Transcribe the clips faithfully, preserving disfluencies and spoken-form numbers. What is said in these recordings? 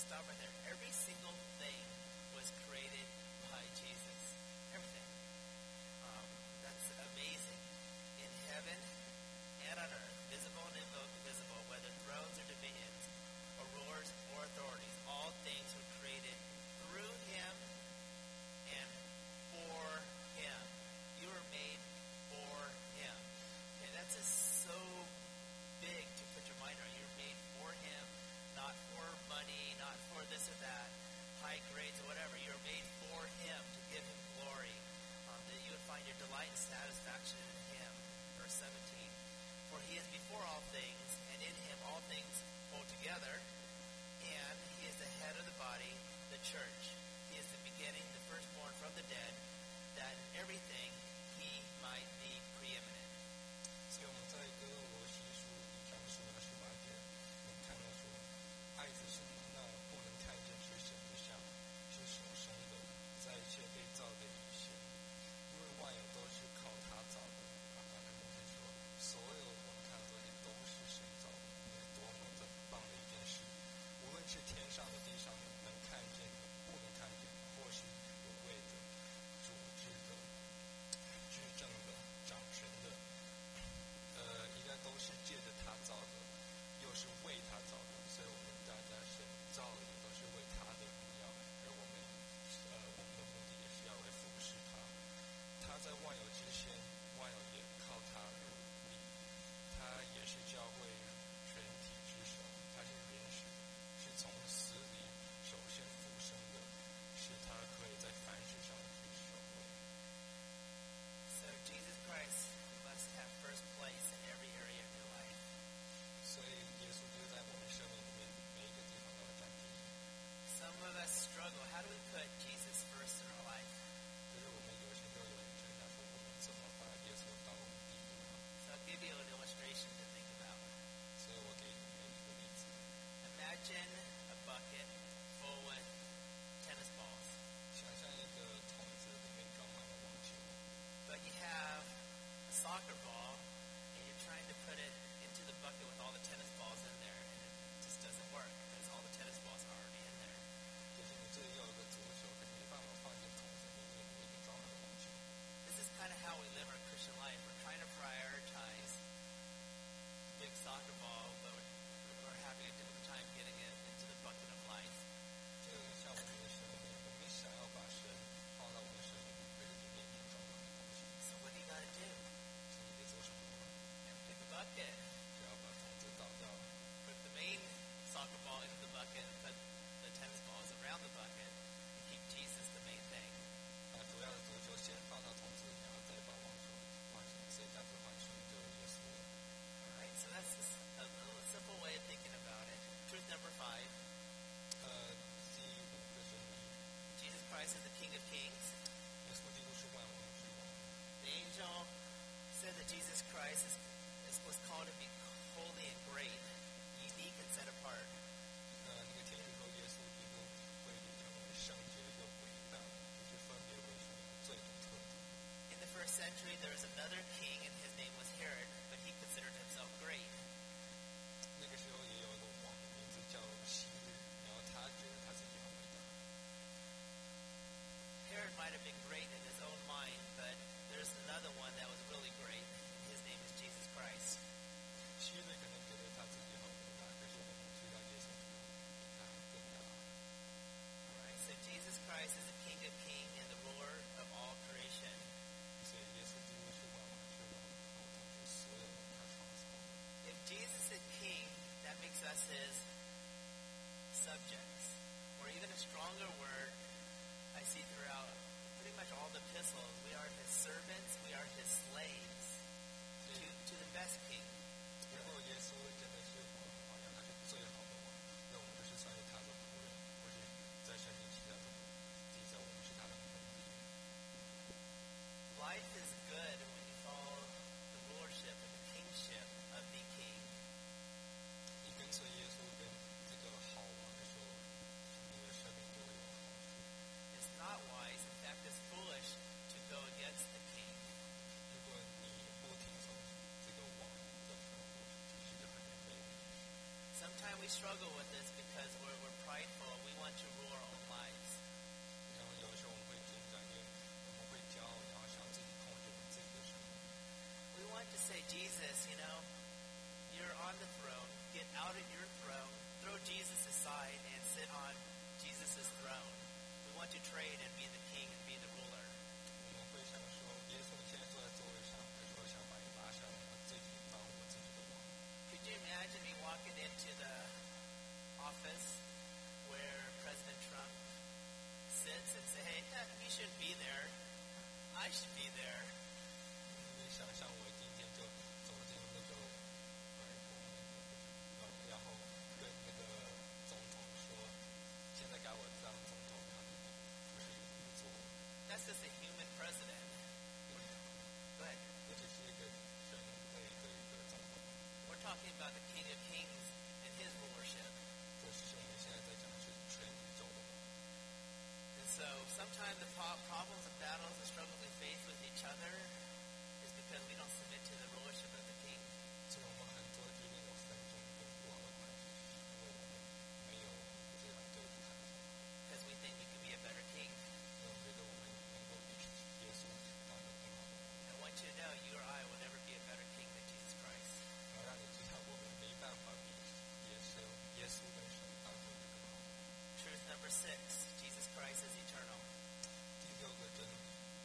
stop right there. Every single thing was created by Jesus. Everything. Um, that's amazing. In heaven and on earth, visible and invisible, whether thrones or dominions, or rulers or authorities, all things were created through him and for him. You were made for him. And that's just so big to put your mind around. You're made for him, not for money, not for this or that, high grades or whatever. You're made for him, to give him glory, um, that you would find your delight and satisfaction in him. Verse seventeen. For he is before all things, and in him all things hold together, and he is the head of the body, the church. He is the beginning, the firstborn from the dead, that in everything he might be preeminent. 所以我们在哥罗西书一章十八十八节，我们看到说，爱子是那不能看见之神的像，是所生的，在一切被造的以前，因为万有都是靠他造的。啊，刚才牧师说，所有我们看到的都是神造的，这是多么的棒的一件事。无论是天上的、地上的，能看见的、不能看见的，或是有位的、主治的、执政的、掌权的，呃，应该都是借着他造的，又是为他造的。所以我们大家神造的都是为他的荣耀，而我们呃我们的目的也是要来服侍他。他在万有之先，万有也靠他而立。他也是教会全体之首，他是原始，是从死里首先复生的，使他可以在凡事上居首位。 So Jesus Christ must have first place in every area of your life. 所以耶稣就是在我们生命里面每一个地方都要占第一。 Some of us struggle. How do we put Jesus first in our life? 就是我们有时候有人挣扎说，我们怎么把耶稣当我们第一呢？ So I'll give you an illustration to think about. 所以我给你们一个例子。 Imagine a bucket full with tennis balls, 想象一个桶子里面装满了网球， but you have a soccer ball, and you're trying to put it into the bucket with all the tennis balls in there, and it just doesn't work because all the tennis balls are already in there. 就是你这里有一个足球，可是没办法放进桶子里，因为里面已经装满了网球。 This is kind of how we live our Christian life. We're trying to prioritize big soccer ball, but we're, we're having a difficult time getting it into the bucket of life. 这个像我们的生命，我们想要把神放到我们的生命里，可是里面已经装满了东西。 So what do you got to do? 所以你得做什么呢？ You have to pick a bucket, 只要把桶子倒掉， put the main soccer ball into the bucket, and put the tennis balls around the bucket, and keep Jesus the main thing. 把主要的足球先放到桶子里，然后再把网球放进，所以这样子的话，球就有耶稣了。 All right, so that's just a little simple way of thinking about it. Truth number five, 呃，第五个真理， Jesus Christ is the King of Kings. 耶稣基督是万王之王。 The angel said that Jesus Christ is, is was called to be holy and great, unique and set apart. 呃，那个天使说，耶稣基督会成为圣洁又伟大，就是分别为圣最独特的。 In the first century, there was another king, and his name was Herod, but he considered himself great. 那个时候也有一个王，名字叫希律，然后他觉得他自己很伟大。 Herod might have been great in his own mind, but there's another one that was really great, and his name is Jesus Christ. 希律可能觉得他自己很伟大，可是我们知道耶稣基督比他更大。 All right, so Jesus Christ is the King of Kings and the ruler of all creation. 所以耶稣基督是万王之王，然后统治所有他创造的。 If Jesus is king, that makes us his subjects. Or even a stronger word I see throughout pretty much all the epistles, we are his servants, we are his slaves to, to the best king. 如果耶稣真的是王的话，那他是最好的王，那我们就是算是他的仆人，或是在圣经其他的记载，我们是他的奴隶。 Life is good when you follow the rulership and the kingship of the king. 你跟随耶稣跟这个好王的时候，你的生命都会有好处。 It's not wise, in fact, it's foolish to go against the king. 如果你不听从这个王的吩咐，其实就很累。 Sometimes we struggle with this because we're, we're prideful. We want to rule our own lives. 然后有的时候我们会挣扎，因为我们会骄傲，然后想自己控制我们自己的生命。 We want to say, Jesus, you know, you're on the throne. Get out of your throne. Throw Jesus aside and sit on Jesus' throne. We want to trade and be the king and be the ruler. 我们会想说，耶稣你现在坐在座位上，可是我想把你拉下来，我自己当我自己的王。 Could you imagine me walking into the office where President Trump sits and say, hey, you shouldn't be there. I should be there. 你想象我今天就走进那个白宫，呃，然后跟那个总统说，现在该我当总统，然后你不是不做。 That's just a human president. Go ahead. 这只是一个人类的一个总统。 We're talking about the King of Kings and his rulership. 这是我们现在在讲的是全宇宙的王。 And so sometimes the pro- problems and battles and struggles we face with each other is because we don't submit to the rulership of the King. 这种我们很多之间有纷争跟国王的关系，是因为我们没有这样对他， Because we think we could be a better king. 因为我们觉得我们能够比耶稣当得更好。 I want you to know you or I will never be a better king than Jesus Christ. 然后让你知道我们没办法比耶稣耶稣跟神当中的更好。 Truth number six, Jesus Christ is eternal. 第六个真理，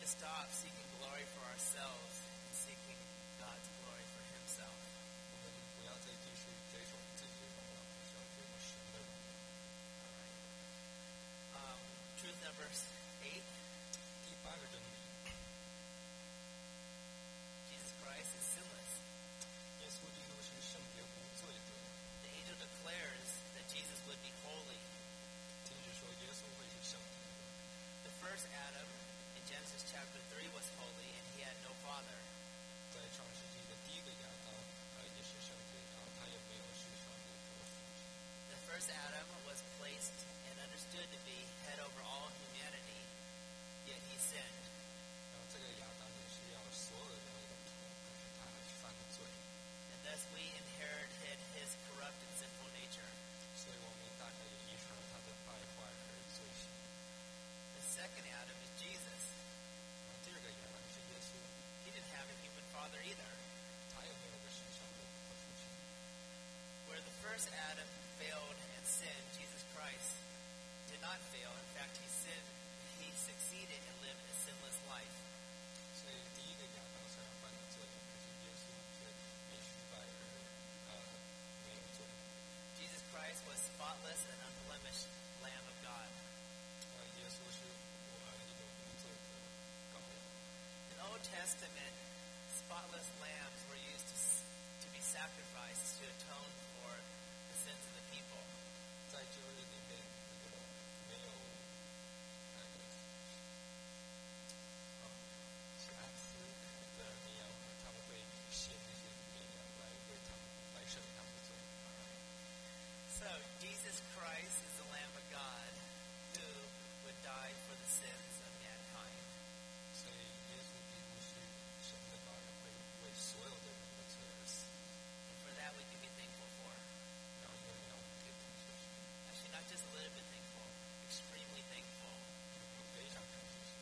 to stop seeking glory for ourselves and seeking God's glory for Himself. 我们不要再继续追求自己的荣耀，而是要追求神的荣耀。 All right. Um, truth number eight. 第八个真理， Jesus Christ is sinless. 耶稣基督是圣洁无罪的。 The angel declares that Jesus would be holy. 天使说耶稣会是圣洁的。 The first Adam in Genesis chapter three was holy and he had no father. 在创世纪的第一个亚当，呃，也是圣洁，然后他也没有世上的一个父亲。 The first Adam was placed and understood to be head over all humanity, yet he sinned. 然后这个亚当也是要所有人类的头，可是他还是犯了罪， And thus we inherited his corrupt and sinful nature. 所以我们大概也遗传了他的败坏而罪行。 The second Adam is Jesus. 然后第二个亚当是耶稣， He didn't have a human father either. 他也没有个世上的父亲。 Where the first Adam failed and sinned, Jesus Christ did not fail. In fact, he sinned. He succeeded and lived a sinless life. 所以第一个亚当虽然犯了罪，可是耶稣却没失败而呃没有罪。 Jesus Christ was spotless and unblemished Lamb of God. 呃，耶稣是我呃一个无罪的羔羊。 In the Old Testament, spotless lambs were used to, s- to be sacrificed to atone for the sins of the people. 在旧日里面，那个没有那个啊瑕疵的绵羊，他们会献那些绵羊来为他们来赦免他们的罪。 So, Jesus Christ is the Lamb of God who would die for the sins of mankind. 所以耶稣基督是神的羔羊，会为所有的人的罪而死。 And for that, we can be thankful for. 然后因为让我们可以感谢神， Actually, not just a little bit thankful, extremely thankful. 我们非常感谢神。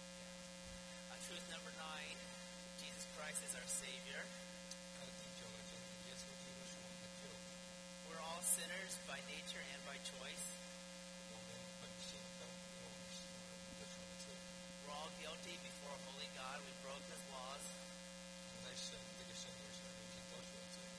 Uh, truth number nine, Jesus Christ is our Savior. 还有第九个真理，耶稣基督是我们的救主。 We're all sinners by nature and by choice. 我们本性都因为我们是得成了罪， We're all guilty before a holy God. We broke His laws. 我们在神这个圣洁神面前都是有罪的。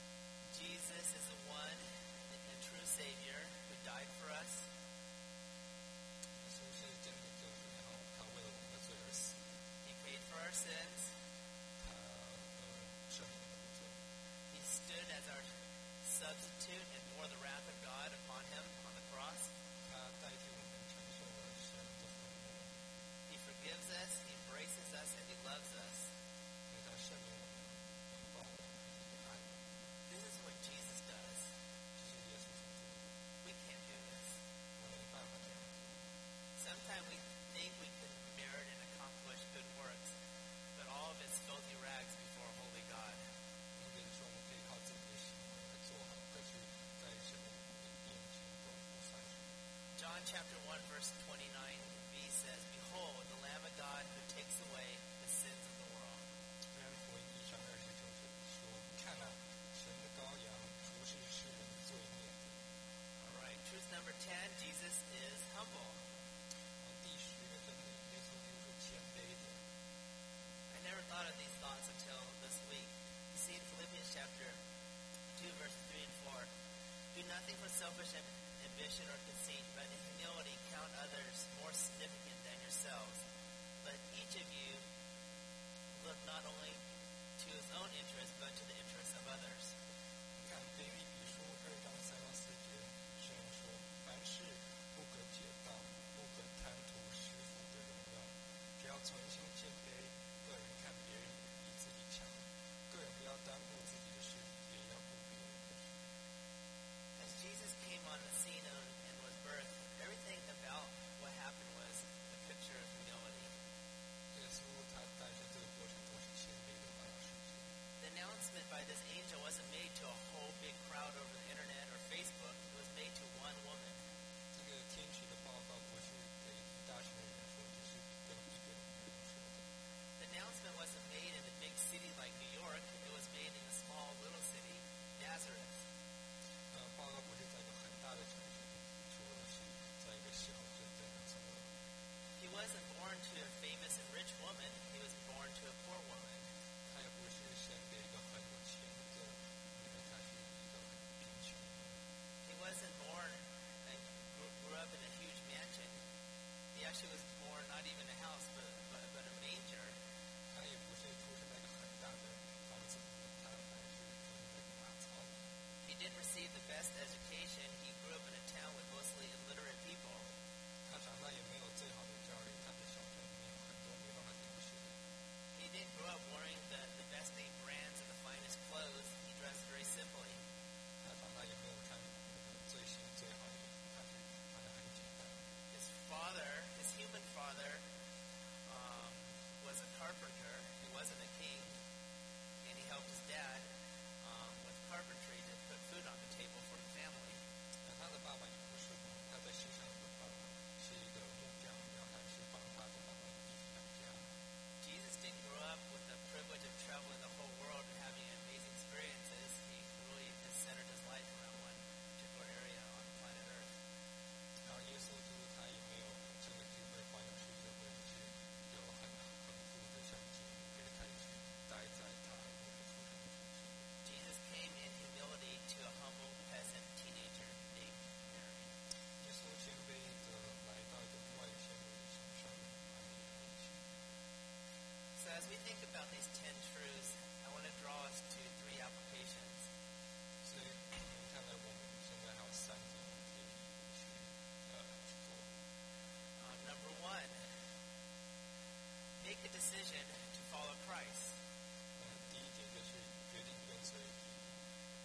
Jesus is the one and true Savior who died for us. 耶稣是真理救主，然后他为了我们的罪而死， He paid for our sins. 他呃赦免我们的罪， He stood as our substitute and bore the wrath of God upon Him on the cross. 他代替我们承受了神的愤怒， He forgives us, He embraces us, and He loves us. 因为他赦免我们，拥抱我们，也爱我们。 This is what Jesus does. 这是耶稣所做的， We can't do this. 我没办法这样做。 Sometimes we think we can merit and accomplish good works, but all of it's filthy rags before a holy God. 我们跟你说，我们可以靠自己的行为来做好，可是在神的眼前都不算什么。 John chapter one verse twenty-nine b says, Behold, the Lamb of God who takes away the sins of the world. 约翰福音一章二十九节说：“看啊，神的羔羊，除去世人的罪孽的。” All right, truth number ten, Jesus is humble. 然后第十个真理，耶稣基督是谦卑的。 I never thought of these thoughts until this week. You see in Philippians chapter two verse three and four, Do nothing for selfish am- ambition or conceit, but in humility count others more significant than yourselves. Let each of you look not only to his own interest, but to the interests of others. 你看腓立比书二章三到四节，圣人说：“凡事不可结党，不可贪图世俗的荣耀，只要存心谦卑，个人看别人比自己强，个人不要单顾自己的事，也要顾别人的事。” As Jesus came on the scene and and was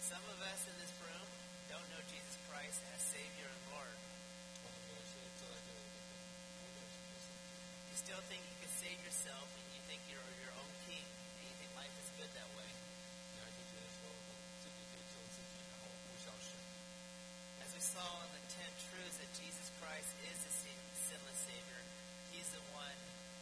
Some of us in this room don't know Jesus Christ as Savior and Lord. 我们有一些坐在这里的人，不认识耶稣。 You still think you can save yourself, and you think you're your own king, and you think life is good that way. 你还是觉得说我自己可以救自己，然后不需要神。 As we saw in the ten truths that Jesus Christ is the sin- sinless Savior, He's the one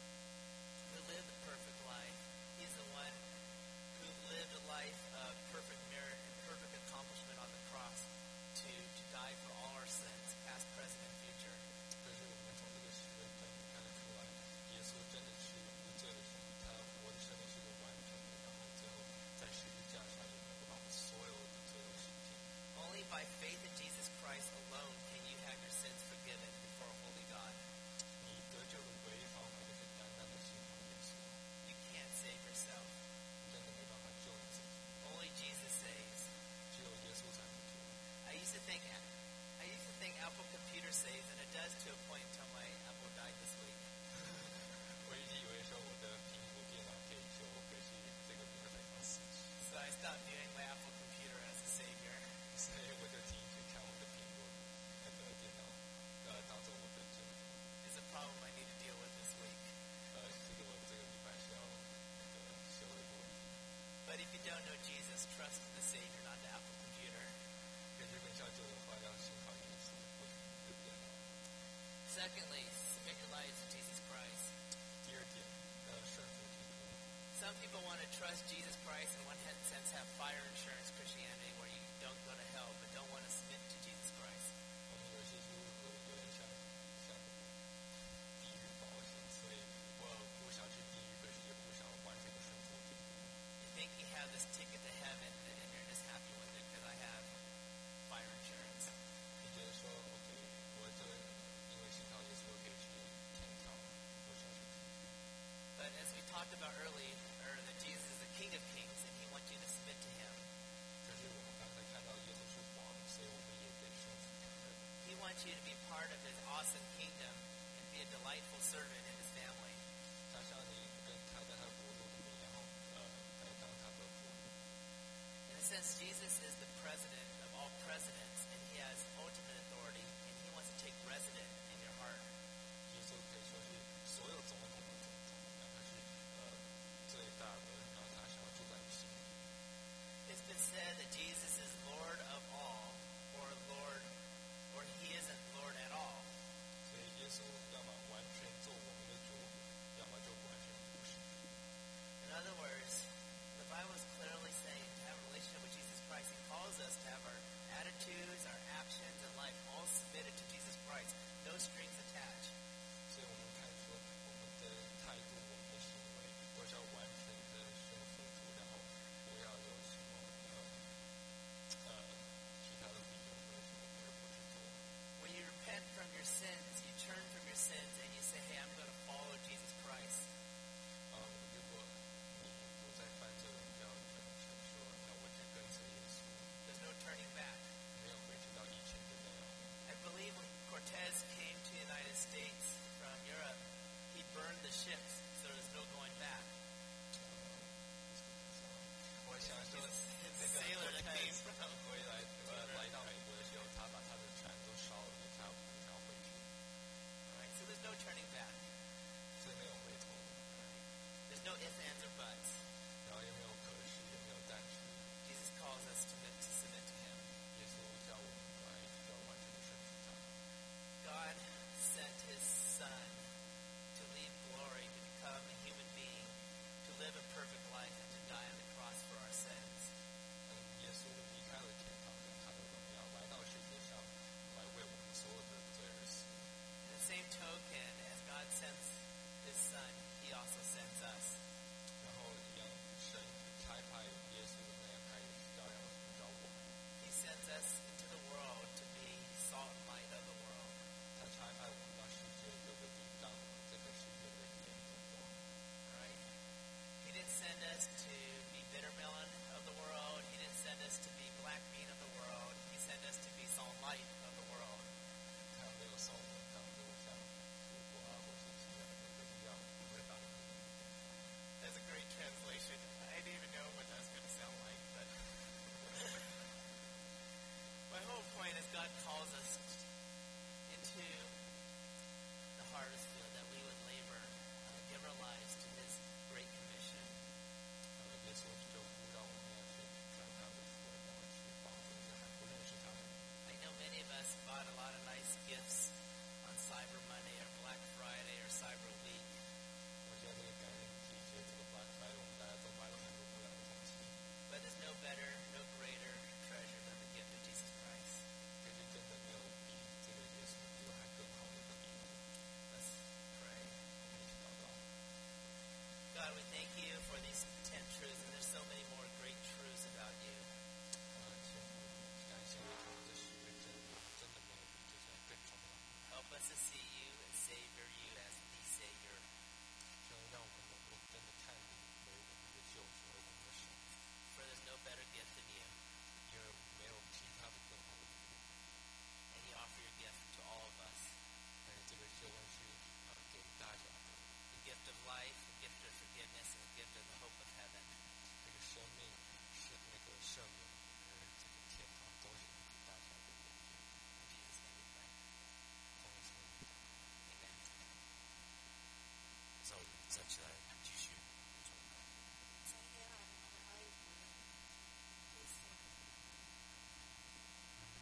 who lived the perfect life. He's the one who lived a life of perfect merit and perfect accomplishment on the cross to, to die for all our sins, past, present, and future. 可是我们从这个十分可以看得出来，耶稣真的是无罪的神，他活的生命是个完整的，然后最后在十字架上也能够把我们所有的罪都洗净。 Only by faith in Jesus Christ alone can you have your sins forgiven before a holy God. 你得救的唯一方法就是单单的信靠耶稣， You can't save yourself. 你真的没办法救你自己， Only Jesus saves. 只有耶稣才能救。 I used to think I used to think Apple Computer saves, and it does to a point until my Apple died this week. 我一直以为说我的苹果电脑可以救，可是这个苹果才刚死去， So I stopped viewing my Apple Computer as a savior. 所以我就停止看我的苹果那个电脑，呃，当做我的拯救。 It's a problem I need to deal with this week. 呃，这个我这个礼拜是要那个修的一个问题。 But if you don't know Jesus, trust in the Savior, not the Apple Computer. 可是本校救的话，要信靠耶稣，不是这个电脑。 Secondly, submit your lives to Jesus Christ. 第二点，呃，顺服基督。 Some people want to trust Jesus Christ in one sense, have fire insurance Christianity, where you don't go to hell, but don't want to submit to Jesus Christ. 我们有一些基督徒有点像像地狱保险，所以我不想去地狱，可是也不想完全的顺服基督。 You think you have this ticket to heaven, and you're just happy with it because I have fire insurance. 你觉得说，OK，我这因为信靠耶稣可以去天堂，不需要去地狱。 But as we talked about earlier, that Jesus is the King of Kings, and He wants you to submit to Him. 可是我们刚才看到耶稣是王，所以我们也得顺服他。 He wants you to be part of His awesome kingdom and be a delightful servant in